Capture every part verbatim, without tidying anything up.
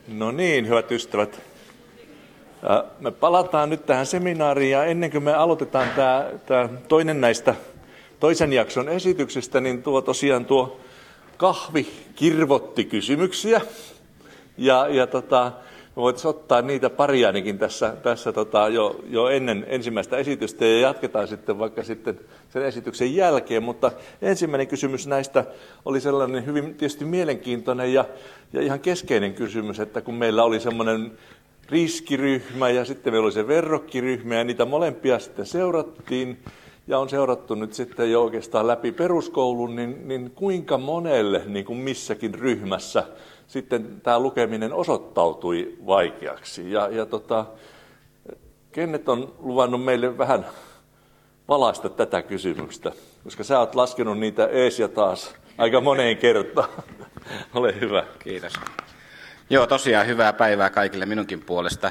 No niin, hyvät ystävät. Me palataan nyt tähän seminaariin ja ennen kuin me aloitetaan tämä, tämä toinen näistä toisen jakson esityksistä, niin tuo tosiaan tuo kahvi kirvoitti kysymyksiä. Ja, ja tota, me voitaisiin ottaa niitä pari ainakin tässä, tässä tota, jo, jo ennen ensimmäistä esitystä ja jatketaan sitten vaikka sitten sen esityksen jälkeen. Mutta ensimmäinen kysymys näistä oli sellainen hyvin tietysti mielenkiintoinen ja, ja ihan keskeinen kysymys, että kun meillä oli semmoinen riskiryhmä ja sitten meillä oli se verrokkiryhmä ja niitä molempia sitten seurattiin ja on seurattu nyt sitten jo oikeastaan läpi peruskoulun, niin, niin kuinka monelle niin kuin missäkin ryhmässä sitten tämä lukeminen osoittautui vaikeaksi. Ja, ja tota, Kenneth on luvannut meille vähän valaista tätä kysymystä, koska sä oot laskenut niitä ees ja taas aika moneen kertaan. Ole hyvä. Kiitos. Joo, tosiaan hyvää päivää kaikille minunkin puolesta.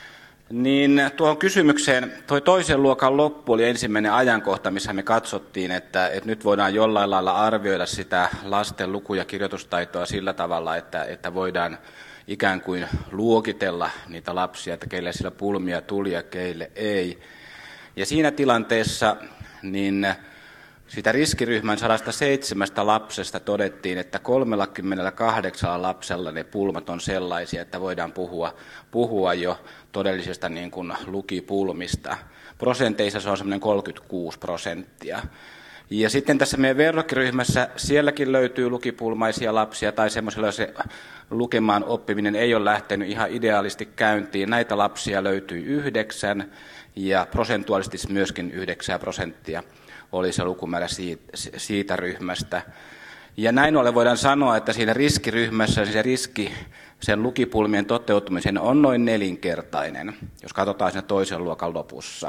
Niin tuohon kysymykseen, tuo toisen luokan loppu oli ensimmäinen ajankohta, missä me katsottiin, että, että nyt voidaan jollain lailla arvioida sitä lasten luku- ja kirjoitustaitoa sillä tavalla, että, että voidaan ikään kuin luokitella niitä lapsia, että keille sillä pulmia tuli ja keille ei. Ja siinä tilanteessa niin sitä riskiryhmän sata seitsemän lapsesta todettiin, että kolmekymmentäkahdeksan lapsella ne pulmat on sellaisia, että voidaan puhua, puhua jo todellisesta niin kuin lukipulmista. Prosenteissa se on semmoinen kolmekymmentäkuusi prosenttia. Ja sitten tässä meidän verrokkiryhmässä sielläkin löytyy lukipulmaisia lapsia tai semmoisilla se lukemaan oppiminen ei ole lähtenyt ihan ideaalisti käyntiin. Näitä lapsia löytyy yhdeksän ja prosentuaalisesti myöskin yhdeksän prosenttia oli se lukumäärä siitä, siitä ryhmästä. Ja näin ollen voidaan sanoa, että siinä riskiryhmässä se riski sen lukipulmien toteutumisen on noin nelinkertainen, jos katsotaan sen toisen luokan lopussa.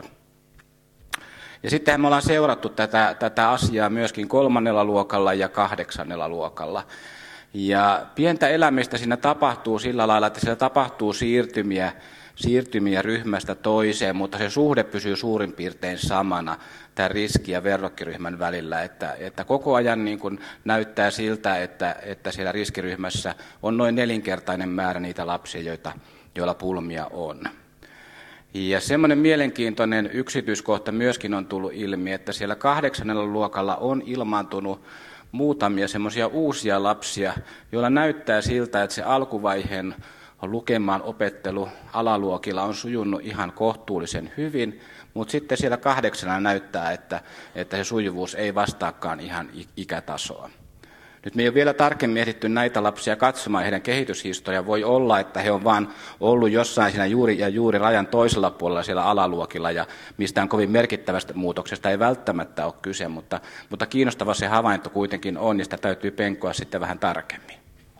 Ja sittenhän me ollaan seurattu tätä, tätä asiaa myöskin kolmannella luokalla ja kahdeksannella luokalla. Ja pientä elämistä siinä tapahtuu sillä lailla, että siellä tapahtuu siirtymiä, siirtymiä ryhmästä toiseen, mutta se suhde pysyy suurin piirtein samana tämän riski- ja verrokkiryhmän välillä, että, että koko ajan niin kuin näyttää siltä, että, että siellä riskiryhmässä on noin nelinkertainen määrä niitä lapsia, joita, joilla pulmia on. Ja semmoinen mielenkiintoinen yksityiskohta myöskin on tullut ilmi, että siellä kahdeksannella luokalla on ilmaantunut muutamia semmoisia uusia lapsia, joilla näyttää siltä, että se alkuvaiheen lukemaan opettelu alaluokilla on sujunut ihan kohtuullisen hyvin, mutta sitten siellä kahdeksana näyttää, että, että se sujuvuus ei vastaakaan ihan ikätasoa. Nyt me ei ole vielä tarkemmin ehditty näitä lapsia katsomaan, heidän kehityshistoria voi olla, että he on vaan ollut jossain siinä juuri ja juuri rajan toisella puolella siellä alaluokilla ja mistään kovin merkittävästä muutoksesta ei välttämättä ole kyse, mutta, mutta kiinnostava se havainto kuitenkin on ja sitä täytyy penkoa sitten vähän tarkemmin.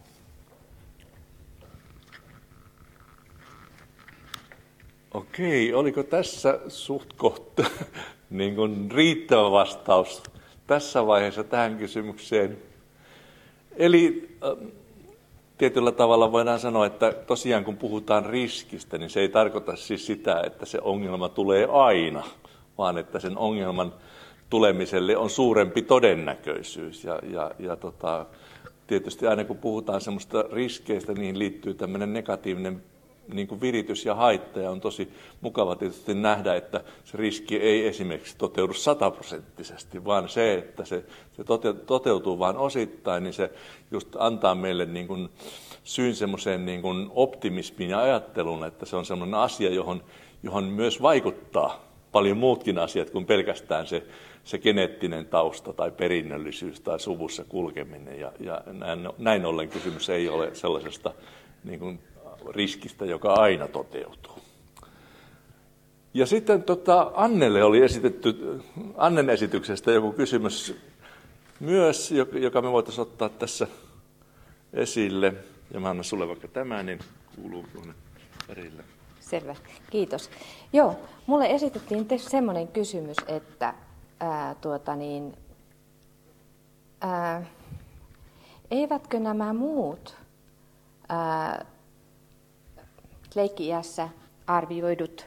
Okei, oliko tässä suht kohta niin kuin riittävä vastaus tässä vaiheessa tähän kysymykseen? Eli äh, tietyllä tavalla voidaan sanoa, että tosiaan kun puhutaan riskistä, niin se ei tarkoita siis sitä, että se ongelma tulee aina, vaan että sen ongelman tulemiselle on suurempi todennäköisyys. Ja, ja, ja tota, tietysti aina kun puhutaan semmoista riskeistä, niin liittyy tämmöinen negatiivinen niin kuin viritys ja haitta, ja on tosi mukava tietysti nähdä, että se riski ei esimerkiksi toteudu sataprosenttisesti, vaan se, että se, se toteutuu vain osittain, niin se just antaa meille niin kuin syyn semmoiseen niin kuin optimismiin ja ajatteluun, että se on semmoinen asia, johon, johon myös vaikuttaa paljon muutkin asiat kuin pelkästään se, se geneettinen tausta tai perinnöllisyys tai suvussa kulkeminen, ja, ja näin, näin ollen kysymys ei ole sellaisesta niin kuin riskistä, joka aina toteutuu. Ja sitten tota, Annelle oli esitetty, Annen esityksestä joku kysymys myös, joka me voitaisiin ottaa tässä esille. Ja mä annan sulle vaikka tämä, niin kuuluu tuonne perille. Selvä, kiitos. Joo, mulle esitettiin semmoinen kysymys, että ää, tuota niin, ää, eivätkö nämä muut ää, leikki-iässä arvioidut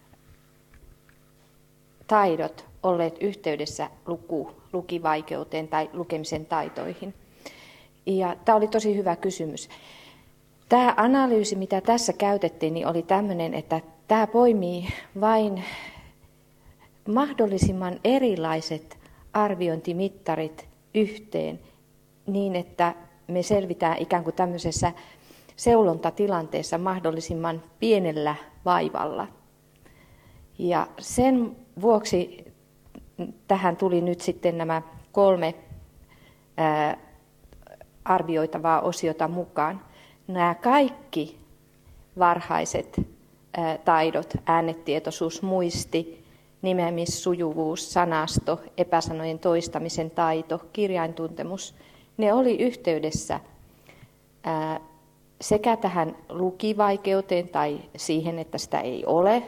taidot olleet yhteydessä luku, lukivaikeuteen tai lukemisen taitoihin? Ja tämä oli tosi hyvä kysymys. Tämä analyysi, mitä tässä käytettiin, niin oli tämmöinen, että tämä poimii vain mahdollisimman erilaiset arviointimittarit yhteen niin, että me selvitään ikään kuin tämmöisessä seulontatilanteessa mahdollisimman pienellä vaivalla. Ja sen vuoksi tähän tuli nyt sitten nämä kolme ää, arvioitavaa osiota mukaan. Nämä kaikki varhaiset ää, taidot, äänetietoisuus, muisti, nimeämissujuvuus, sanasto, epäsanojen toistamisen taito, kirjaintuntemus, ne oli yhteydessä ää, sekä tähän lukivaikeuteen tai siihen, että sitä ei ole.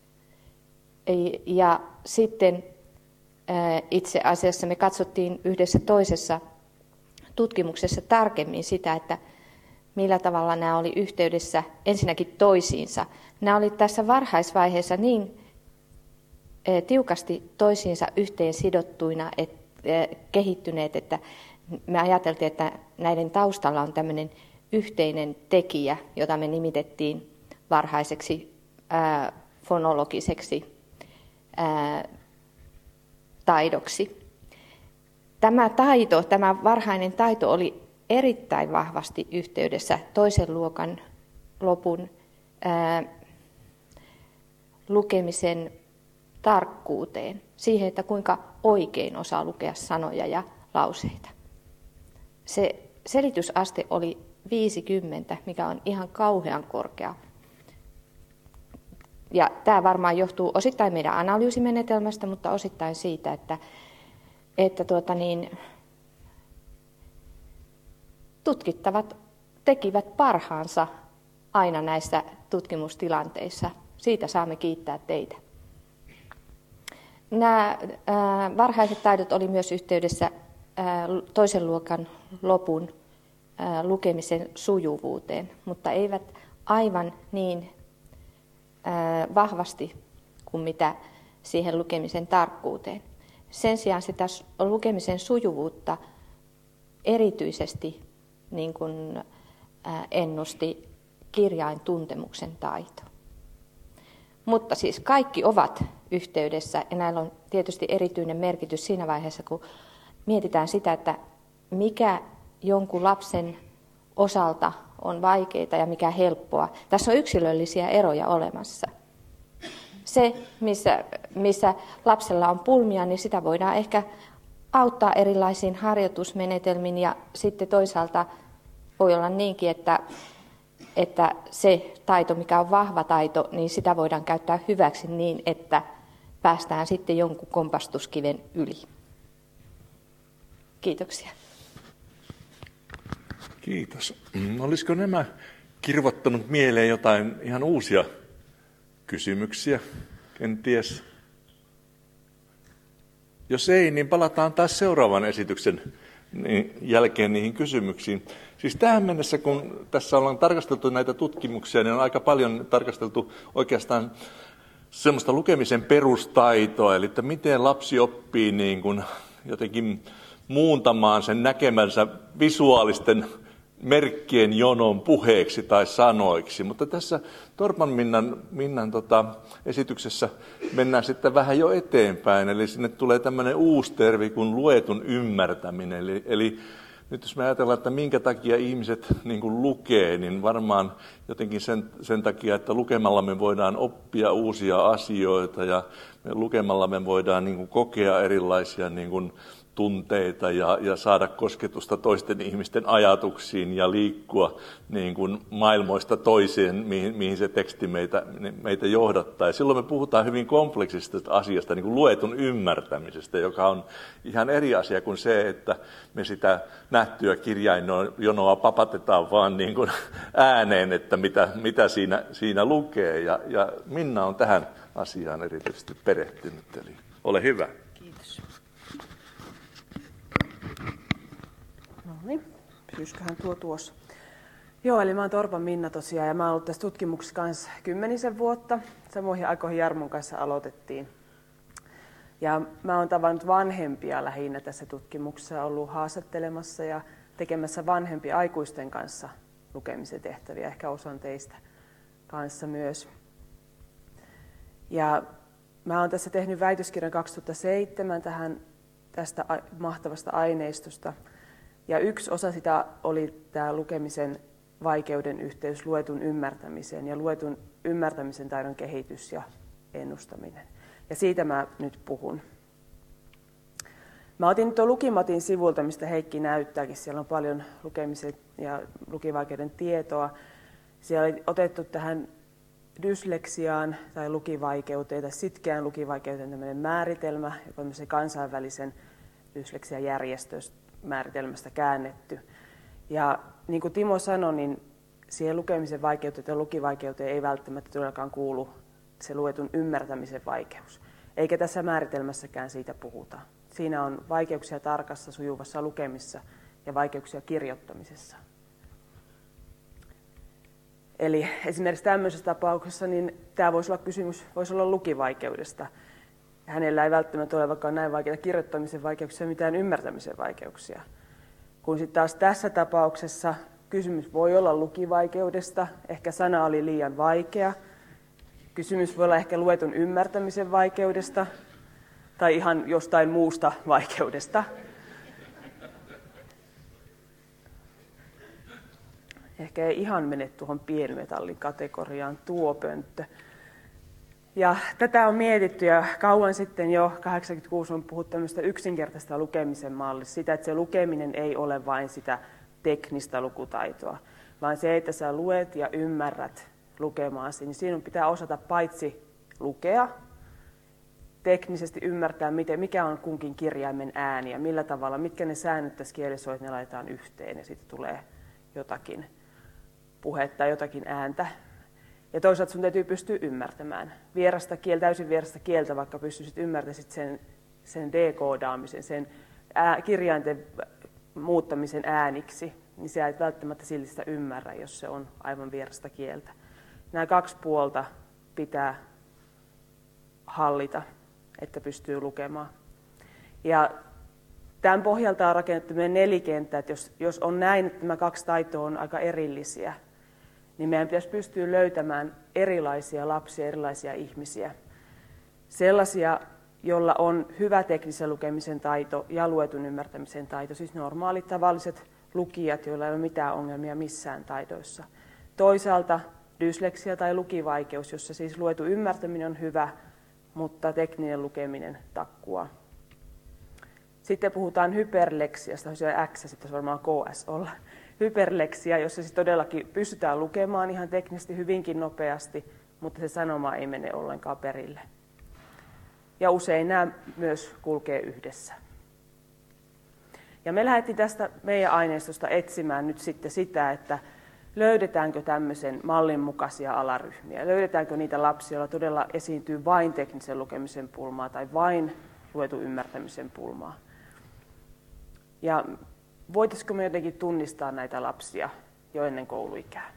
Ja sitten ää, itse asiassa me katsottiin yhdessä toisessa tutkimuksessa tarkemmin sitä, että millä tavalla nämä oli yhteydessä ensinnäkin toisiinsa. Nämä oli tässä varhaisvaiheessa niin tiukasti toisiinsa yhteen sidottuina, et, kehittyneet, että me ajateltiin, että näiden taustalla on tämmöinen yhteinen tekijä, jota me nimitettiin varhaiseksi ää, fonologiseksi ää, taidoksi. Tämä taito, tämä varhainen taito oli erittäin vahvasti yhteydessä toisen luokan lopun ää, lukemisen tarkkuuteen, siihen, että kuinka oikein osaa lukea sanoja ja lauseita. Se selitysaste oli viisikymmentä, mikä on ihan kauhean korkea. Ja tämä varmaan johtuu osittain meidän analyysimenetelmästä, mutta osittain siitä, että, että tuota niin, tutkittavat tekivät parhaansa aina näissä tutkimustilanteissa. Siitä saamme kiittää teitä. Nämä ää, varhaiset taidot oli myös yhteydessä ää, toisen luokan lopun ää, lukemisen sujuvuuteen, mutta eivät aivan niin ää, vahvasti kuin mitä siihen lukemisen tarkkuuteen. Sen sijaan sitä lukemisen sujuvuutta erityisesti niin kuin, ää, ennusti kirjaintuntemuksen taito. Mutta siis kaikki ovat yhteydessä, ja näillä on tietysti erityinen merkitys siinä vaiheessa, kun mietitään sitä, että mikä jonkun lapsen osalta on vaikeaa ja mikä helppoa. Tässä on yksilöllisiä eroja olemassa. Se, missä, missä lapsella on pulmia, niin sitä voidaan ehkä auttaa erilaisiin harjoitusmenetelmiin, ja sitten toisaalta voi olla niinkin, että että se taito, mikä on vahva taito, niin sitä voidaan käyttää hyväksi niin, että päästään sitten jonkun kompastuskiven yli. Kiitoksia. Kiitos. Olisiko nämä kirvoittanut mieleen jotain ihan uusia kysymyksiä, kenties? Jos ei, niin palataan taas seuraavan esityksen jälkeen niihin kysymyksiin. Siis tähän mennessä, kun tässä ollaan tarkasteltu näitä tutkimuksia, niin on aika paljon tarkasteltu oikeastaan semmoista lukemisen perustaitoa, eli että miten lapsi oppii niin kuin jotenkin muuntamaan sen näkemänsä visuaalisten merkkien jonon puheeksi tai sanoiksi. Mutta tässä Torpan Minnan, Minnan tota, esityksessä mennään sitten vähän jo eteenpäin, eli sinne tulee tämmöinen uusi termi kuin luetun ymmärtäminen. Eli, eli nyt jos me ajatellaan, että minkä takia ihmiset niin kuin lukee, niin varmaan jotenkin sen, sen takia, että lukemalla me voidaan oppia uusia asioita ja lukemalla me voidaan niin kuin kokea erilaisia niin kuin tunteita ja, ja saada kosketusta toisten ihmisten ajatuksiin ja liikkua niin kuin maailmoista toiseen, mihin, mihin se teksti meitä, meitä johdattaa. Ja silloin me puhutaan hyvin kompleksisesta asiasta, niin kuin luetun ymmärtämisestä, joka on ihan eri asia kuin se, että me sitä nähtyä kirjainjonoa papatetaan vaan niin kuin ääneen, että mitä, mitä siinä, siinä lukee. Ja, ja Minna on tähän asiaan erityisesti perehtynyt, eli ole hyvä. Kiitos. No niin, pysyisiköhän tuo tuossa. Joo, eli mä oon Torpan Minna tosiaan ja mä oon ollut tässä tutkimuksessa kanssa kymmenisen vuotta. Samoihin aikoihin Jarmon kanssa aloitettiin. Ja mä oon tavannut vanhempia lähinnä tässä tutkimuksessa, ollut haastattelemassa ja tekemässä vanhempia aikuisten kanssa lukemisen tehtäviä, ehkä osan teistä kanssa myös. Ja mä oon tässä tehnyt väitöskirjan kaksituhattaseitsemän tähän, tästä mahtavasta aineistosta. Ja yksi osa sitä oli tämä lukemisen vaikeuden yhteys luetun ymmärtämiseen ja luetun ymmärtämisen taidon kehitys ja ennustaminen. Ja siitä mä nyt puhun. Mä otin nyt tuon Lukimatin sivulta, mistä Heikki näyttääkin. Siellä on paljon lukemisen ja lukivaikeuden tietoa. Siellä oli otettu tähän dysleksiaan tai lukivaikeuteen tai sitkeään lukivaikeuteen tämmöinen määritelmä, joka on kansainvälisen dysleksiajärjestön määritelmästä käännetty. Ja niin kuin Timo sanoi, niin siihen lukemisen vaikeuteen ja lukivaikeuteen ei välttämättä todellakaan kuulu se luetun ymmärtämisen vaikeus. Eikä tässä määritelmässäkään siitä puhuta. Siinä on vaikeuksia tarkassa sujuvassa lukemissa ja vaikeuksia kirjoittamisessa. Eli esimerkiksi tämmöisessä tapauksessa niin tämä voisi olla kysymys, voisi olla lukivaikeudesta. Hänellä ei välttämättä ole vaikka näin vaikeita kirjoittamisen vaikeuksia, mitään ymmärtämisen vaikeuksia. Kun sitten taas tässä tapauksessa kysymys voi olla lukivaikeudesta, ehkä sana oli liian vaikea. Kysymys voi olla ehkä luetun ymmärtämisen vaikeudesta tai ihan jostain muusta vaikeudesta. Ehkä ei ihan mene tuohon pienmetallin kategoriaan tuo pönttö. Ja tätä on mietitty ja kauan sitten jo kahdeksankymmentäkuusi on puhuttu tämmöistä yksinkertaista lukemisen mallista. Sitä, että se lukeminen ei ole vain sitä teknistä lukutaitoa, vaan se, että sä luet ja ymmärrät lukemaasi, niin siinä pitää osata paitsi lukea, teknisesti ymmärtää, miten, mikä on kunkin kirjaimen ääni ja millä tavalla, mitkä ne säännöt tässä kielessä on, että ne laitetaan yhteen ja sitten tulee jotakin puhetta, jotakin ääntä. Ja toisaalta sun täytyy pystyä ymmärtämään vierasta kieltä, täysin vierasta kieltä, vaikka pystyisit ymmärtämään sen, sen dekoodaamisen, sen ää, kirjainten muuttamisen ääniksi, niin sä et välttämättä silti sitä ymmärrä, jos se on aivan vierasta kieltä. Nämä kaksi puolta pitää hallita, että pystyy lukemaan. Ja tämän pohjalta on rakennettu meidän nelikenttä, että jos, jos on näin, että nämä kaksi taitoa on aika erillisiä, niin meidän pitäisi pystyä löytämään erilaisia lapsia, erilaisia ihmisiä. Sellaisia, joilla on hyvä teknisen lukemisen taito ja luetun ymmärtämisen taito, siis normaalit tavalliset lukijat, joilla ei ole mitään ongelmia missään taidoissa. Toisaalta dysleksia tai lukivaikeus, jossa siis luetun ymmärtäminen on hyvä, mutta tekninen lukeminen takkuaa. Sitten puhutaan hyperleksiasta, siellä X, sitten varmaan K S olla. Hyperleksia, jossa siis todellakin pystytään lukemaan ihan teknisesti hyvinkin nopeasti, mutta se sanoma ei mene ollenkaan perille. Ja usein nämä myös kulkee yhdessä. Ja me lähdettiin tästä meidän aineistosta etsimään nyt sitten sitä, että löydetäänkö tämmöisen mallin mukaisia alaryhmiä. Löydetäänkö niitä lapsia, joilla todella esiintyy vain teknisen lukemisen pulmaa tai vain luetun ymmärtämisen pulmaa. Ja voitaisiko me jotenkin tunnistaa näitä lapsia jo ennen kouluikää?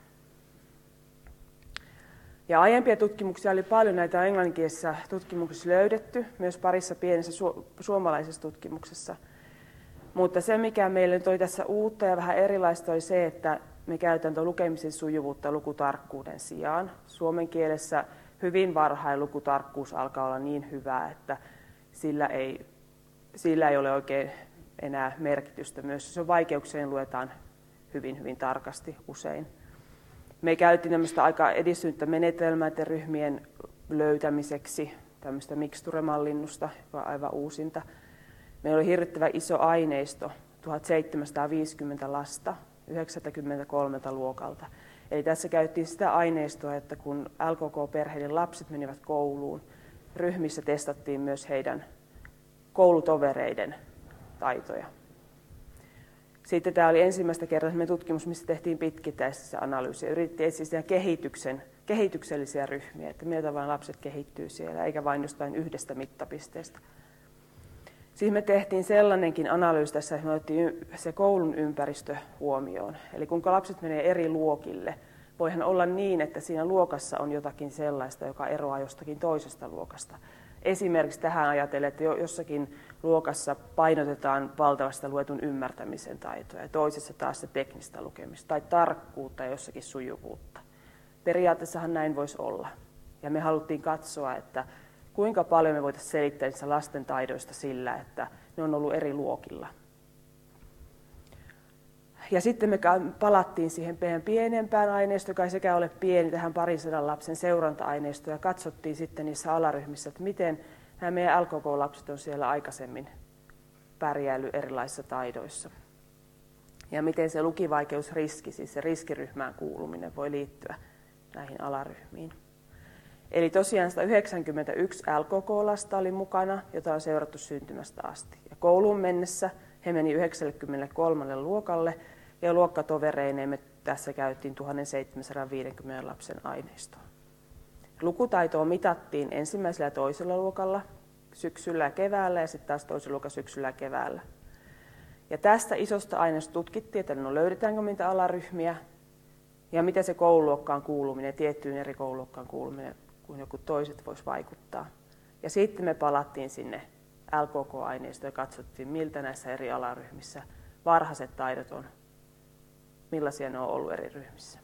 Ja aiempia tutkimuksia oli paljon, näitä englanninkielisessä tutkimuksessa löydetty, myös parissa pienessä su- suomalaisessa tutkimuksessa. Mutta se, mikä meille toi tässä uutta ja vähän erilaista, oli se, että me käytetään tuon lukemisen sujuvuutta lukutarkkuuden sijaan. Suomen kielessä hyvin varhain lukutarkkuus alkaa olla niin hyvää, että sillä ei, sillä ei ole oikein enää merkitystä. Myös jos on vaikeuksia, niin luetaan hyvin, hyvin tarkasti usein. Me käytettiin tämmöistä aika edistynyttä menetelmää ryhmien löytämiseksi, tämmöistä miksturemallinnusta, joka on aivan uusinta. Meillä oli hirvittävän iso aineisto, tuhatseitsemänsataaviisikymmentä lasta, yhdeksänkymmentäkolme luokalta. Eli tässä käytettiin sitä aineistoa, että kun L K K-perheiden lapset menivät kouluun, ryhmissä testattiin myös heidän koulutovereiden taitoja. Sitten tämä oli ensimmäistä kertaa tutkimus, missä tehtiin pitkittäisessä analyysiä. Yritettiin etsiä kehityksen, kehityksellisiä ryhmiä, että millä tavalla lapset kehittyy siellä, eikä vain jostain yhdestä mittapisteestä. Siis me tehtiin sellainenkin analyysi tässä, että me otettiin se koulun ympäristö huomioon. Eli kun lapset menee eri luokille, voihan olla niin, että siinä luokassa on jotakin sellaista, joka eroaa jostakin toisesta luokasta. Esimerkiksi tähän ajatellen, että jossakin luokassa painotetaan valtavasti luetun ymmärtämisen taitoja ja toisessa taas se teknistä lukemista tai tarkkuutta ja jossakin sujuvuutta. Periaatteessahan näin voisi olla. Ja me haluttiin katsoa, että kuinka paljon me voitaisiin selittää niistä lasten taidoista sillä, että ne on ollut eri luokilla. Ja sitten me palattiin siihen pienempään aineistoon, joka ei sekä ole pieni, tähän parisadan lapsen seuranta-aineistoon, ja katsottiin sitten niissä alaryhmissä, että miten nämä meidän L K K-lapset on siellä aikaisemmin pärjäillyt erilaisissa taidoissa. Ja miten se lukivaikeusriski, siis se riskiryhmään kuuluminen, voi liittyä näihin alaryhmiin. Eli tosiaan sata yhdeksänkymmentäyksi L K K-lasta oli mukana, jota on seurattu syntymästä asti. Ja kouluun mennessä he meni yhdeksänkymmentäkolme luokalle, ja luokkatovereineen me tässä käytiin tuhatseitsemänsataaviisikymmentä lapsen aineistoa. Lukutaitoa mitattiin ensimmäisellä ja toisella luokalla syksyllä ja keväällä, ja sitten taas toisella luokalla syksyllä ja keväällä. Ja tästä isosta aineistosta tutkittiin, että no löydetäänkö mitä alaryhmiä, ja miten se koululuokkaan kuuluminen, tiettyyn eri koululuokkaan kuuluminen, kun joku toiset voisi vaikuttaa. Ja sitten me palattiin sinne L K K-aineistoon ja katsottiin, miltä näissä eri alaryhmissä varhaiset taidot on, millaisia ne on ollut eri ryhmissä.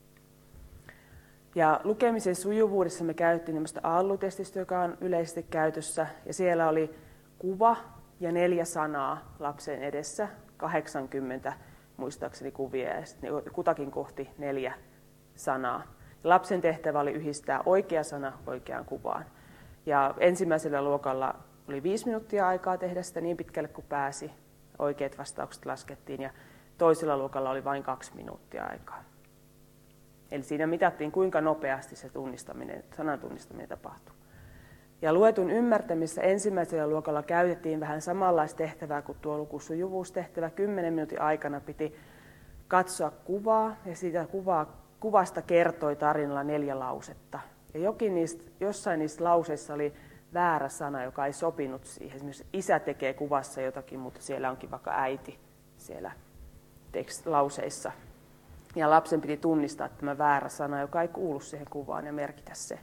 Ja lukemisen sujuvuudessa me käytiin tämmöistä A L L-testistä, joka on yleisesti käytössä, ja siellä oli kuva ja neljä sanaa lapsen edessä, kahdeksankymmentä muistaakseni kuvia, ja sitten kutakin kohti neljä sanaa. Ja lapsen tehtävä oli yhdistää oikea sana oikeaan kuvaan. Ja ensimmäisellä luokalla oli viisi minuuttia aikaa tehdä sitä niin pitkälle kuin pääsi. Oikeat vastaukset laskettiin, ja toisella luokalla oli vain kaksi minuuttia aikaa. Eli siinä mitattiin, kuinka nopeasti se tunnistaminen, sanan tunnistaminen tapahtui. Ja luetun ymmärtämisessä ensimmäisellä luokalla käytettiin vähän samanlaista tehtävää kuin tuo lukusujuvuustehtävä. Kymmenen minuutin aikana piti katsoa kuvaa, ja siitä kuvaa, kuvasta kertoi tarinalla neljä lausetta. Ja jokin niistä, jossain niistä lauseissa oli väärä sana, joka ei sopinut siihen. Esimerkiksi isä tekee kuvassa jotakin, mutta siellä onkin vaikka äiti siellä tekst- lauseissa. Ja lapsen piti tunnistaa tämä väärä sana, joka ei kuulu siihen kuvaan, ja merkitä se.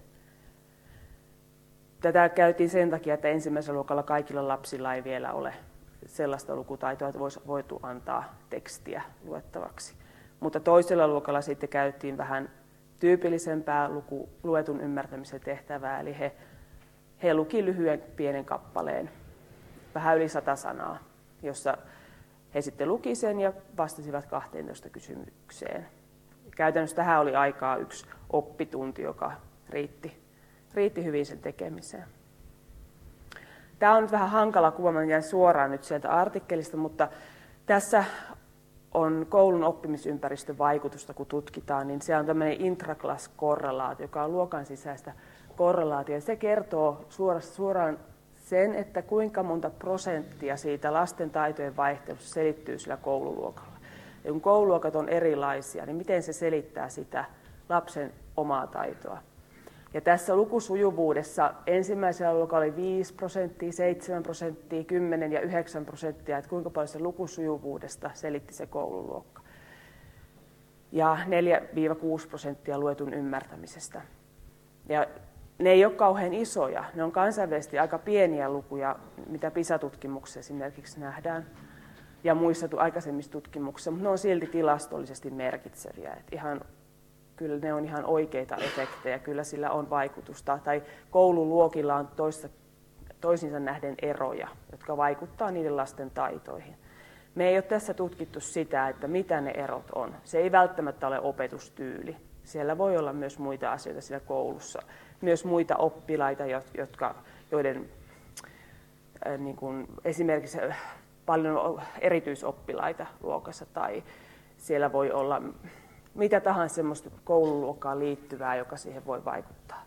Tätä käytiin sen takia, että ensimmäisellä luokalla kaikilla lapsilla ei vielä ole sellaista lukutaitoa, että voisi voitu antaa tekstiä luettavaksi. Mutta toisella luokalla sitten käytiin vähän tyypillisempää luku, luetun ymmärtämisen tehtävää, eli he, he luki lyhyen pienen kappaleen, vähän yli sata sanaa, jossa he sitten luki sen ja vastasivat kahteentoista kysymykseen. Käytännössä tähän oli aikaa yksi oppitunti, joka riitti, riitti hyvin sen tekemiseen. Tämä on nyt vähän hankala kuva, mä jäin suoraan nyt sieltä artikkelista, mutta tässä on koulun oppimisympäristön vaikutusta, kun tutkitaan, niin se on tämmöinen intraclass-korrelaatio, joka on luokan sisäistä korrelaatio. Se kertoo suoraan sen, että kuinka monta prosenttia siitä lasten taitojen vaihtelusta selittyy sillä koululuokalla. Ja kun koululuokat on erilaisia, niin miten se selittää sitä lapsen omaa taitoa. Ja tässä lukusujuvuudessa ensimmäisellä luokalla oli viisi prosenttia, seitsemän prosenttia, kymmenen ja yhdeksän prosenttia, että kuinka paljon se lukusujuvuudesta selitti se koululuokka. Ja neljä kuusi prosenttia luetun ymmärtämisestä. Ja ne ei ole kauhean isoja, ne on kansainvälisesti aika pieniä lukuja, mitä PISA-tutkimuksessa esimerkiksi nähdään ja muissa aikaisemmissa tutkimuksissa, mutta ne on silti tilastollisesti merkitseviä. Että ihan, kyllä ne on ihan oikeita efektejä, kyllä sillä on vaikutusta. Tai koululuokilla on toista, toisinsa nähden eroja, jotka vaikuttavat niiden lasten taitoihin. Me ei ole tässä tutkittu sitä, että mitä ne erot on. Se ei välttämättä ole opetustyyli. Siellä voi olla myös muita asioita siellä koulussa. Myös muita oppilaita, jotka, joiden äh, niin kuin esimerkiksi paljon erityisoppilaita luokassa, tai siellä voi olla mitä tahansa semmoista koululuokkaan liittyvää, joka siihen voi vaikuttaa.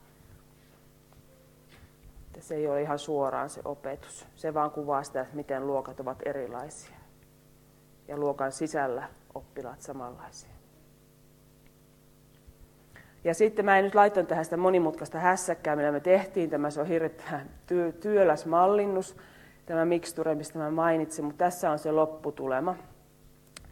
Että se ei ole ihan suoraan se opetus. Se vaan kuvaa sitä, että miten luokat ovat erilaisia. Ja luokan sisällä oppilaat samanlaisia. Ja sitten mä en nyt laittanut tähän sitä monimutkaista hässäkkää, millä me tehtiin tämä, se on hirveän ty- työläs mallinnus, tämä miksture, mistä mä mainitsin, mutta tässä on se lopputulema.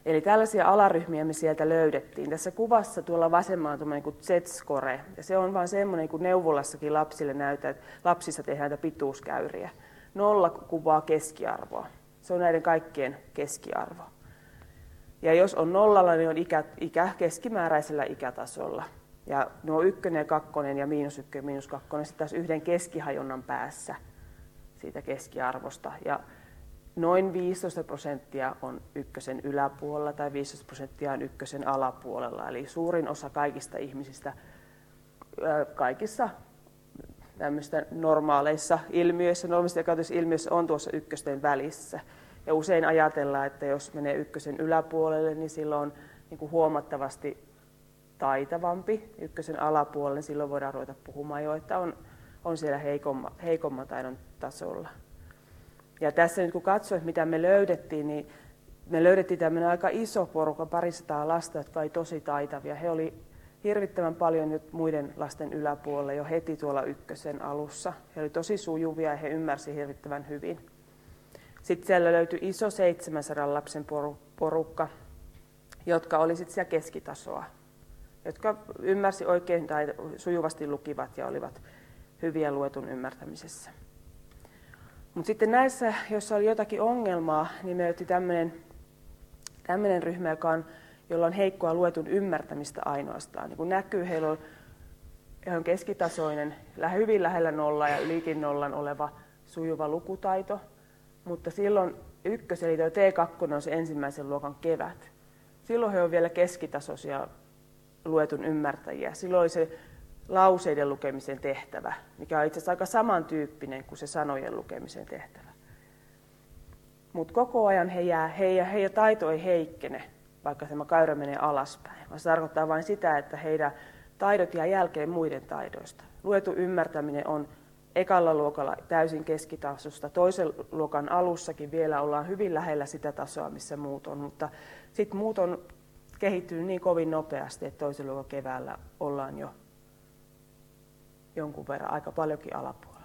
Eli tällaisia alaryhmiä me sieltä löydettiin. Tässä kuvassa tuolla vasemmalla on tuommoinen kuin Z-score, ja se on vaan semmoinen, kun neuvolassakin lapsille näytetään, että lapsissa tehdään näitä pituuskäyriä. Nolla kuvaa keskiarvoa. Se on näiden kaikkien keskiarvo. Ja jos on nollalla, niin on ikä, ikä keskimääräisellä ikätasolla. Ja nuo ykkönen ja kakkonen ja miinus ykkönen ja miinus kakkonen sitten taas yhden keskihajonnan päässä siitä keskiarvosta. Ja noin viisitoista prosenttia on ykkösen yläpuolella tai viisitoista prosenttia on ykkösen alapuolella. Eli suurin osa kaikista ihmisistä kaikissa tämmöistä normaaleissa ilmiöissä, normaalissa ja käytössä ilmiöissä on tuossa ykkösten välissä. Ja usein ajatellaan, että jos menee ykkösen yläpuolelle, niin silloin on niin kuin huomattavasti taitavampi. Ykkösen alapuolelle, niin silloin voidaan ruveta puhumaan jo, että on, on siellä heikomma, heikomman taidon tasolla. Ja tässä nyt kun katsoit, mitä me löydettiin, niin me löydettiin tämmöinen aika iso porukka, parisataa lasta, jotka oli tosi taitavia. He oli hirvittävän paljon nyt muiden lasten yläpuolella jo heti tuolla ykkösen alussa. He oli tosi sujuvia ja he ymmärsivät hirvittävän hyvin. Sitten siellä löytyi iso seitsemänsadan lapsen porukka, jotka oli sitten siellä keskitasoa, jotka ymmärsi oikein tai sujuvasti lukivat ja olivat hyviä luetun ymmärtämisessä. Mutta sitten näissä, joissa oli jotakin ongelmaa, niin me löytyi tämmöinen, tämmöinen ryhmä, joka on, jolla on heikkoa luetun ymmärtämistä ainoastaan. Niin kun näkyy, heillä on, heillä on keskitasoinen, hyvin lähellä nollaa ja ylikin nollan oleva sujuva lukutaito, mutta silloin ykkös, eli T kaksi on se ensimmäisen luokan kevät. Silloin he on vielä keskitasoisia luetun ymmärtäjiä. Silloin oli se lauseiden lukemisen tehtävä, mikä on itse asiassa aika samantyyppinen kuin se sanojen lukemisen tehtävä. Mutta koko ajan he jää, he, heidän taito ei heikkene, vaikka tämä käyrä menee alaspäin. Vaan se tarkoittaa vain sitä, että heidän taidot jää jälkeen muiden taidoista. Luetun ymmärtäminen on ekalla luokalla täysin keskitasosta. Toisen luokan alussakin vielä ollaan hyvin lähellä sitä tasoa, missä muut on, mutta sitten muut on kehittynyt niin kovin nopeasti, että toisen luokan keväällä ollaan jo jonkun verran aika paljonkin alapuolella.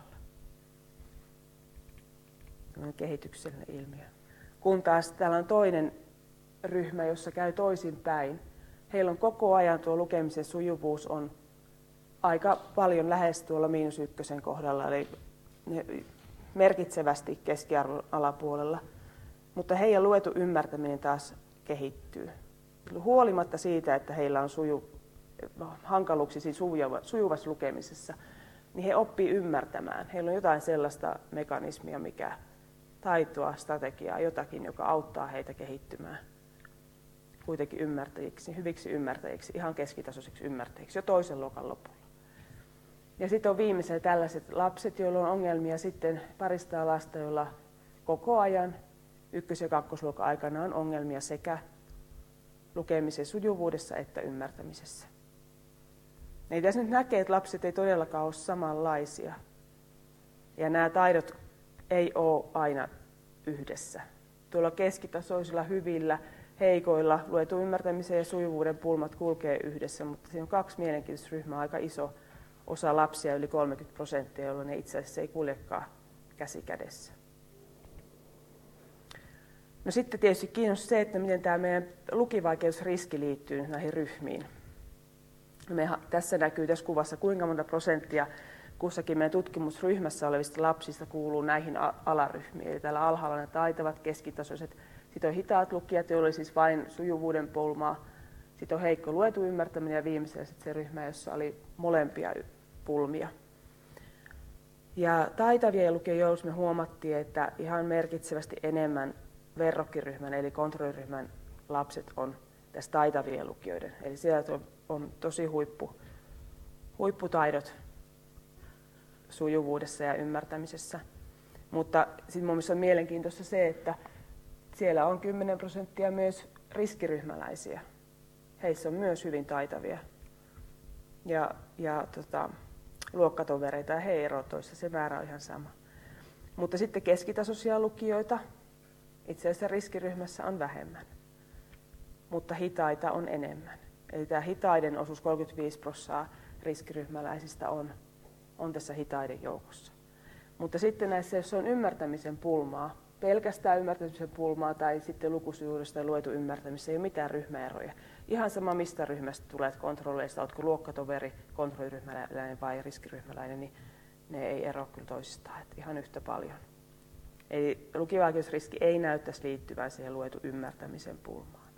Tällainen kehityksellinen ilmiö. Kun taas täällä on toinen ryhmä, jossa käy toisinpäin. Heillä on koko ajan tuo lukemisen sujuvuus on aika paljon lähes tuolla miinus ykkösen kohdalla, eli ne merkitsevästi keskiarvon alapuolella. Mutta heidän luetu ymmärtäminen taas kehittyy. Huolimatta siitä, että heillä on suju, hankaluuksia siinä sujuvassa lukemisessa, niin he oppii ymmärtämään. Heillä on jotain sellaista mekanismia, mikä taitoa, strategiaa, jotakin, joka auttaa heitä kehittymään kuitenkin ymmärtäjiksi, hyviksi ymmärtäjiksi, ihan keskitasoisiksi ymmärtäjiksi jo toisen luokan lopulla. Ja sitten on viimeisellä tällaiset lapset, joilla on ongelmia sitten paristaa lasta, joilla koko ajan ykkös- ja kakkosluokan aikana on ongelmia sekä lukemisen sujuvuudessa että ymmärtämisessä. Eli tässä nyt näkee, että lapset ei todellakaan ole samanlaisia. Ja nämä taidot ei ole aina yhdessä. Tuolla keskitasoisilla, hyvillä, heikoilla luetun ymmärtämisen ja sujuvuuden pulmat kulkee yhdessä, mutta siinä on kaksi mielenkiintoista ryhmää, aika iso osa lapsia, yli kolmekymmentä prosenttia, jolloin ne itse asiassa ei kuljekaan käsi kädessä. No sitten tietysti kiinnostaa se, että miten tämä meidän lukivaikeusriski liittyy näihin ryhmiin. Me, tässä näkyy tässä kuvassa, kuinka monta prosenttia kussakin meidän tutkimusryhmässä olevista lapsista kuuluu näihin alaryhmiin. Eli täällä alhaalla ne taitavat, keskitasoiset. Sitten on hitaat lukijat, joilla oli siis vain sujuvuuden pulmaa. Sitten on heikko luetun ymmärtäminen ja viimeisellä sitten se ryhmä, jossa oli molempia pulmia. Ja taitavien lukijoiden joukossa me huomattiin, että ihan merkitsevästi enemmän verrokkiryhmän eli kontrolliryhmän lapset on tässä taitavien lukijoiden. Eli siellä on, on tosi huippu, huipputaidot sujuvuudessa ja ymmärtämisessä. Mutta sitten mun mielestä on mielenkiintoista se, että siellä on kymmenen prosenttia myös riskiryhmäläisiä. Heissä on myös hyvin taitavia ja, ja tota, luokkatovereita ja he eroavat toissa, se määrä on ihan sama. Mutta sitten keskitasoisia lukijoita itse asiassa riskiryhmässä on vähemmän, mutta hitaita on enemmän. Eli tämä hitaiden osuus kolmekymmentäviisi prosenttia riskiryhmäläisistä on, on tässä hitaiden joukossa. Mutta sitten näissä, jos on ymmärtämisen pulmaa, pelkästään ymmärtämisen pulmaa tai sitten lukusujuudesta ja luetun ymmärtämisessä ei ole mitään ryhmäeroja. Ihan sama, mistä ryhmästä tulet kontrolleista, oletko luokkatoveri, kontrolliryhmäläinen vai riskiryhmäläinen, niin ne ei eroa kyllä toisistaan, että ihan yhtä paljon. Eli lukivaikeusriski ei näyttäisi liittyvän siihen luetun ymmärtämisen pulmaan.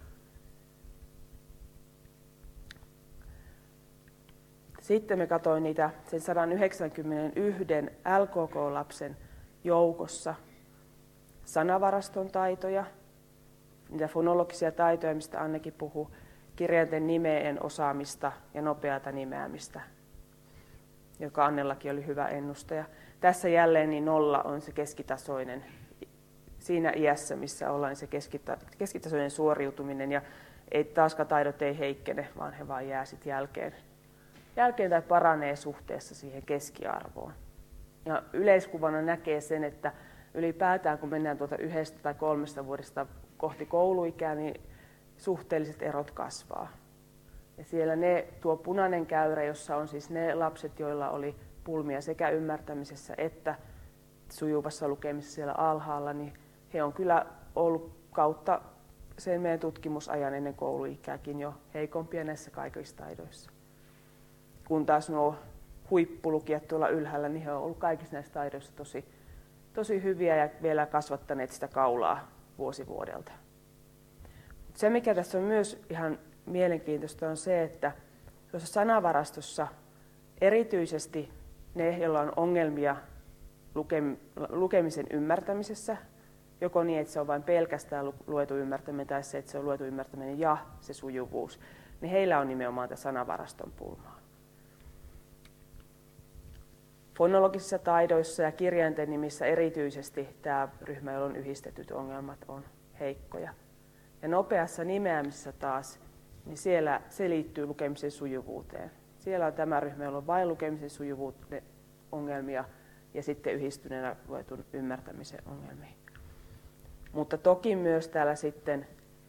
Sitten me katsoin niitä sen sata yhdeksänkymmentäyksi L K K-lapsen joukossa sanavaraston taitoja, niitä fonologisia taitoja, mistä Annekin puhui, kirjainten nimeen osaamista ja nopeata nimeämistä, joka Annellakin oli hyvä ennustaja. Tässä jälleen niin nolla on se keskitasoinen, siinä iässä, missä ollaan se keskita- keskitasoinen suoriutuminen, ja ei, taaskaan taidot ei heikkene, vaan he vaan jää sitten jälkeen. Jälkeen tai paranee suhteessa siihen keskiarvoon. Ja yleiskuvana näkee sen, että ylipäätään kun mennään tuota yhdestä tai kolmesta vuodesta kohti kouluikää, niin suhteelliset erot kasvaa. Ja siellä ne, tuo punainen käyrä, jossa on siis ne lapset, joilla oli pulmia sekä ymmärtämisessä että sujuvassa lukemisessa siellä alhaalla, niin he on kyllä ollut kautta sen meidän tutkimusajan ennen kouluikääkin jo heikompia näissä kaikissa taidoissa. Kun taas nuo huippulukijat tuolla ylhäällä, niin he on ollut kaikissa näissä taidoissa tosi, tosi hyviä ja vielä kasvattaneet sitä kaulaa vuosi vuodelta. Se, mikä tässä on myös ihan mielenkiintoista, on se, että tuossa sanavarastossa erityisesti ne, joilla on ongelmia lukemisen ymmärtämisessä, joko niin, että se on vain pelkästään luetun ymmärtäminen tai se, että se on luetun ymmärtäminen ja se sujuvuus, niin heillä on nimenomaan tämä sanavaraston pulmaa. Fonologisissa taidoissa ja kirjainten nimissä erityisesti tämä ryhmä, jolla on yhdistetyt ongelmat, on heikkoja. Ja nopeassa nimeämisessä taas, niin siellä se liittyy lukemisen sujuvuuteen. Siellä on tämä ryhmä, jolla on vain lukemisen sujuvuuden ongelmia ja sitten yhdistyneenä luetun ymmärtämisen ongelmia. Mutta toki myös täällä sitten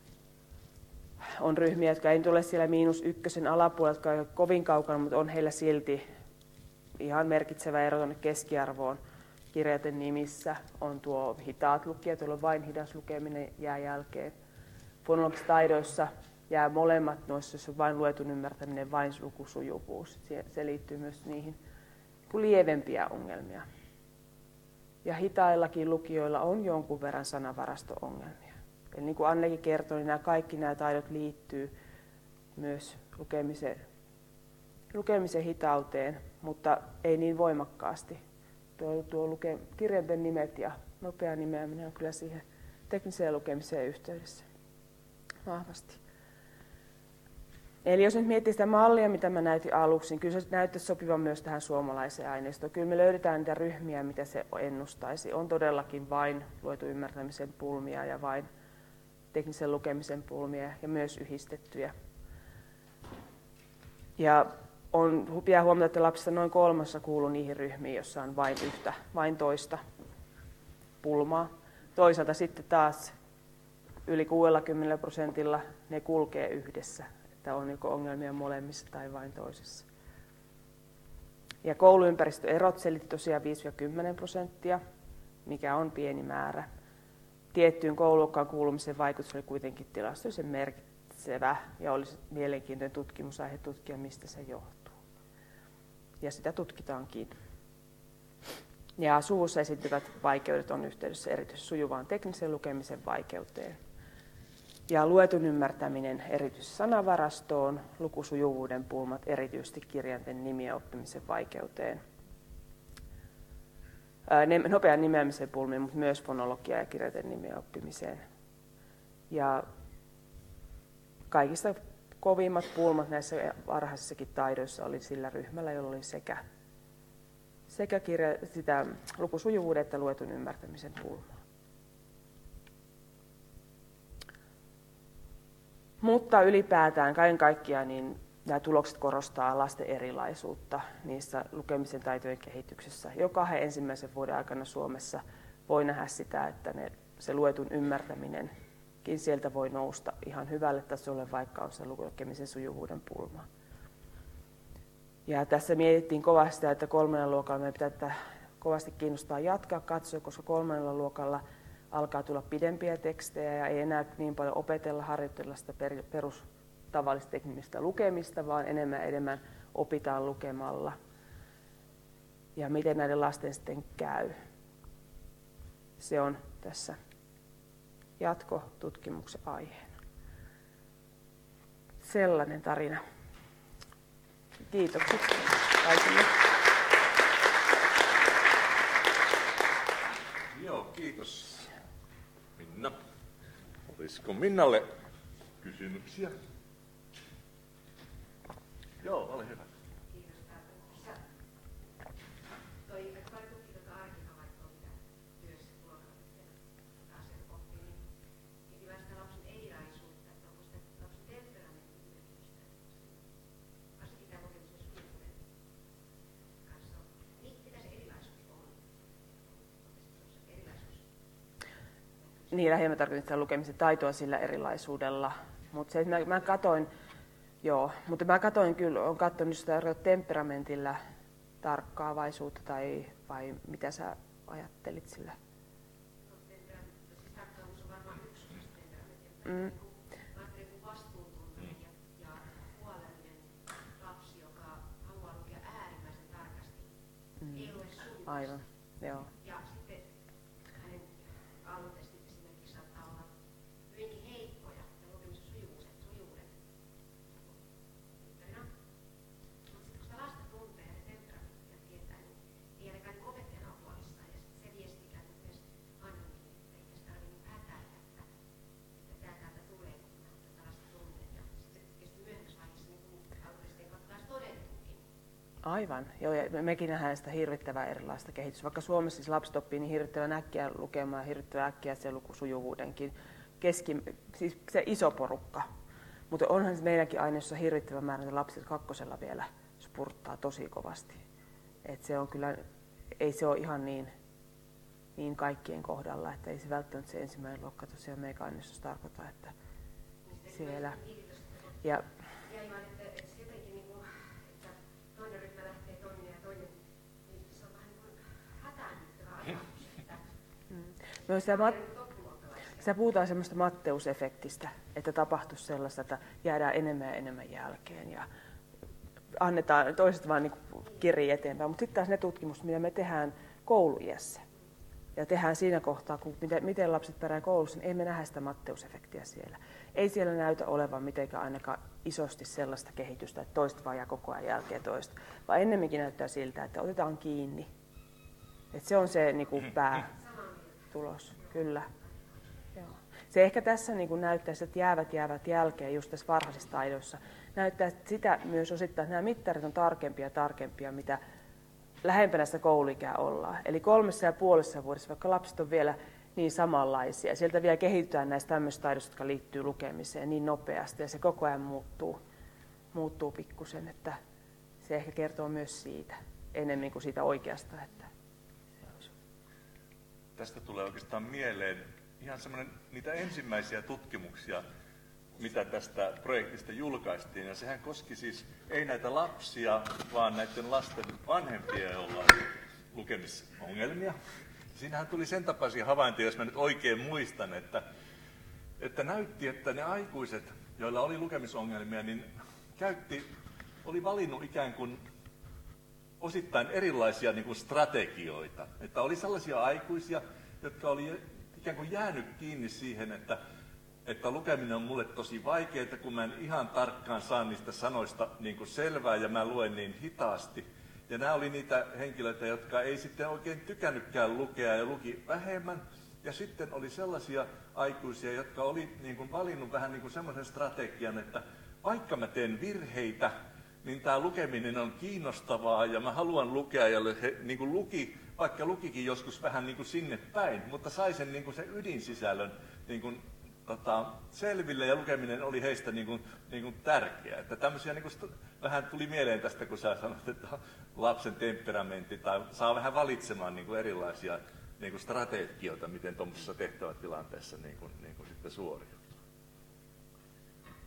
on ryhmiä, jotka ei tule siellä miinus ykkösen alapuolella, jotka ei ole kovin kaukana, mutta on heillä silti ihan merkitsevä ero tuonne keskiarvoon. Kirjainten nimissä on tuo hitaat lukijat, joilla on vain hidas lukeminen jää jälkeen. Fonologisissa taidoissa jää molemmat noissa, jos on vain luetun ymmärtäminen, vain lukusujuvuus. Se liittyy myös niihin lievempiä ongelmia. Ja hitaillakin lukijoilla on jonkun verran sanavarasto-ongelmia. Eli niin kuin Annekin kertoi, niin nämä kaikki nämä taidot liittyy myös lukemisen, lukemisen hitauteen, mutta ei niin voimakkaasti. Tuo, tuo luke, kirjainten nimet ja nopea nimeäminen on kyllä siihen tekniseen lukemiseen yhteydessä vahvasti. Eli jos nyt miettii sitä mallia, mitä mä näytin aluksi, niin kyllä se näyttäisi sopivan myös tähän suomalaiseen aineistoon. Kyllä me löydetään niitä ryhmiä, mitä se ennustaisi. On todellakin vain luetun ymmärtämisen pulmia ja vain teknisen lukemisen pulmia ja myös yhdistettyjä. Ja on hupia huomata, että lapsista noin kolmassa kuuluu niihin ryhmiin, joissa on vain yhtä, vain toista pulmaa. Toisaalta sitten taas yli kuusikymmentä prosentilla ne kulkee yhdessä, että on joko ongelmia molemmissa tai vain toisessa. Ja kouluympäristöerot selitti tosiaan viisi kymmenen prosenttia, mikä on pieni määrä. Tiettyyn koululuokkaan kuulumisen vaikutus oli kuitenkin tilastollisen merkitsevä ja olisi mielenkiintoinen tutkimusaihe tutkia, mistä se johtuu. Ja sitä tutkitaankin. Ja suvussa esiintyvät vaikeudet on yhteydessä erityisesti sujuvaan teknisen lukemisen vaikeuteen. Ja luetun ymmärtäminen erityisesti sanavarastoon, lukusujuvuuden pulmat erityisesti kirjainten nimien oppimisen vaikeuteen. Nopean nimeämisen pulmiin, mutta myös fonologia ja kirjainten nimien oppimiseen. Ja kaikista kovimmat pulmat näissä varhaisissakin taidoissa oli sillä ryhmällä, jolla oli sekä, sekä kirja, sitä lukusujuvuuden että luetun ymmärtämisen pulmaa. Mutta ylipäätään kaiken kaikkiaan niin nämä tulokset korostaa lasten erilaisuutta niissä lukemisen taitojen kehityksessä. Jo kahden ensimmäisen vuoden aikana Suomessa voi nähdä sitä, että ne, se luetun ymmärtäminenkin sieltä voi nousta ihan hyvälle tasolle, vaikka on se lukemisen sujuvuuden pulma. Ja tässä mietittiin kovasti sitä, että kolmannella luokalla meidän pitää kovasti kiinnostaa jatkaa katsoa, koska kolmannella luokalla alkaa tulla pidempiä tekstejä ja ei enää niin paljon opetella, harjoitella sitä perus tavallista teknistä lukemista, vaan enemmän enemmän opitaan lukemalla. Ja miten näiden lasten sitten käy. Se on tässä jatkotutkimuksen aiheena. Sellainen tarina. Kiitokset kaikille. Joo, kiitos Minna. Olisiko Minnalle kysymyksiä? Joo, ole hyvä. Niin, lähinnä tarkoitin sitä lukemisen taitoa sillä erilaisuudella. Mutta se, mä, mä katoin, joo, mutta mä katoin kyllä, olen katsonut sitä temperamentilla tarkkaavaisuutta tai vai mitä sä ajattelit sillä? Mm. Mm. Aivan, joo. Aivan, joo, ja mekin nähdään sitä hirvittävää erilaista kehitystä. Vaikka Suomessa siis lapset oppii niin hirvittävän äkkiä lukemaan ja hirvittävän äkkiä se lukusujuvuudenkin keski, siis se iso porukka. Mutta onhan se meidänkin aineessa hirvittävän määrä, että lapset kakkosella vielä spurttaa tosi kovasti. Et se on kyllä, ei se ole ihan niin, niin kaikkien kohdalla, että ei se välttämättä se ensimmäinen luokka tosiaan meidän aineessa tarkoita, että siellä. Ja, No, sitä, sitä puhutaan semmoista Matteusefektistä, että tapahtuisi sellaista, että jäädään enemmän ja enemmän jälkeen ja annetaan toiset vaan niin kirjaa eteenpäin. Mutta sitten taas ne tutkimukset, mitä me tehdään kouluiässä ja tehdään siinä kohtaa, kun miten, miten lapset pärjää koulussa, niin ei me nähdä sitä Matteusefektiä siellä. Ei siellä näytä olevan mitenkään ainakaan isosti sellaista kehitystä, että toista vaan jää koko ajan jälkeen toista, vaan ennemminkin näyttää siltä, että otetaan kiinni. Että se on se niin kuin pää. Tulos, kyllä. Joo. Se ehkä tässä niin kuin näyttää, että jäävät jäävät jälkeen just tässä varhaisissa taidoissa. Näyttää sitä myös osittain, että nämä mittarit on tarkempia ja tarkempia, mitä lähempänä sitä kouluikää ollaan. Eli kolmessa ja puolessa vuodessa, vaikka lapset on vielä niin samanlaisia. Sieltä vielä kehitytään näistä tämmöistä taidoista, jotka liittyy lukemiseen niin nopeasti ja se koko ajan muuttuu, muuttuu pikkusen. Että se ehkä kertoo myös siitä enemmän kuin siitä oikeasta. Että tästä tulee oikeastaan mieleen ihan semmoinen niitä ensimmäisiä tutkimuksia, mitä tästä projektista julkaistiin. Ja sehän koski siis ei näitä lapsia, vaan näiden lasten vanhempia, joilla on lukemisongelmia. Siinähän tuli sen tapaisia havaintoja, jos mä nyt oikein muistan, että, että näytti, että ne aikuiset, joilla oli lukemisongelmia, niin käytti, oli valinnut ikään kuin osittain erilaisia niin kuin strategioita. Että oli sellaisia aikuisia, jotka oli ikään kuin jäänyt kiinni siihen, että, että lukeminen on mulle tosi vaikeaa, kun mä en ihan tarkkaan saa niistä sanoista niin kuin selvää ja mä luen niin hitaasti. Ja nämä oli niitä henkilöitä, jotka ei sitten oikein tykännytkään lukea ja luki vähemmän. Ja sitten oli sellaisia aikuisia, jotka oli niin kuin valinnut vähän niin kuin semmoisen strategian, että vaikka mä teen virheitä, niin tämä lukeminen on kiinnostavaa ja mä haluan lukea ja he, niin kuin luki, vaikka lukikin joskus vähän niin kuin sinne päin, mutta sai sen, niin kuin sen ydinsisällön niin kuin, tota, selville ja lukeminen oli heistä niin kuin, niin kuin tärkeää. Että tämmöisiä niin kuin, vähän tuli mieleen tästä, kun sä sanoit, että lapsen temperamentti tai saa vähän valitsemaan niin kuin erilaisia niin kuin strategioita, miten tuommoisessa tehtävätilanteessa niin kuin, niin kuin sitten suoriutuu.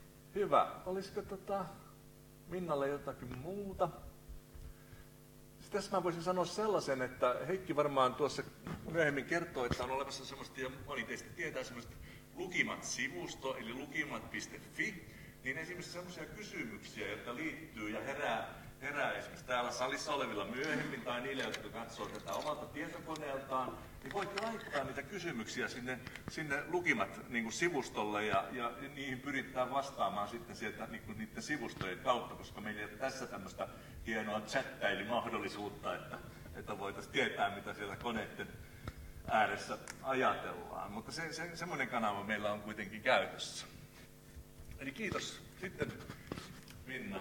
Hyvä. Olisiko tota Minnalle jotakin muuta? tässä mä voisin sanoa sellaisen, että Heikki varmaan tuossa myöhemmin kertoo, että on olemassa semmoista, ja moni teistä tietää semmoista Lukimat-sivusto, eli lukimat piste fi, niin esimerkiksi semmoisia kysymyksiä, jotka liittyy ja herää, herää esimerkiksi täällä salissa olevilla myöhemmin, tai niille, jotka katsoo tätä omalta tietokoneeltaan, niin voitte laittaa niitä kysymyksiä sinne, sinne Lukimat niin kuin sivustolle, ja, ja niihin pyritään vastaamaan sitten sieltä niin kuin niiden sivustojen kautta, koska meillä ei ole tässä tämmöistä hienoa chattailumahdollisuutta, että, että voitaisiin tietää, mitä siellä koneiden ääressä ajatellaan. Mutta se, se, semmoinen kanava meillä on kuitenkin käytössä. Eli kiitos. Sitten Minna.